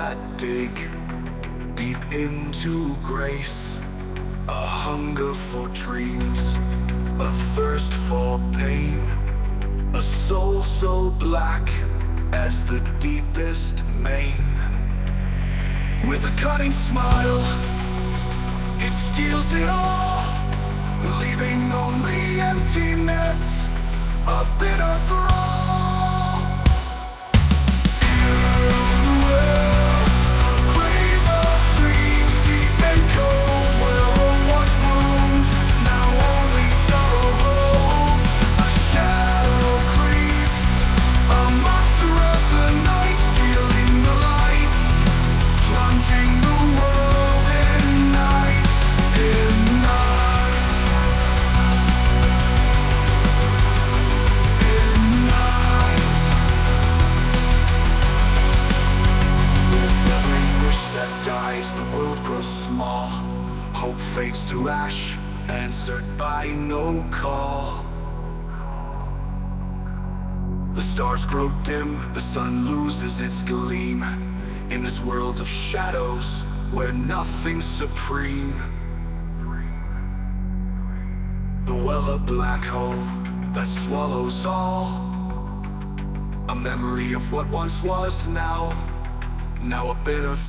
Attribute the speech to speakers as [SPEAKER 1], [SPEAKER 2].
[SPEAKER 1] that dig deep into grace, a hunger for dreams, a thirst for pain, a soul so black as the deepest main. With a cutting smile, it steals it all, leaving only emptiness, a bitter thrall. The world grows small, hope fades to ash, answered by no call. The stars grow dim, the sun loses its gleam, in this world of shadows where nothing's supreme. The well, a black hole that swallows all, a memory of what once was now a bitter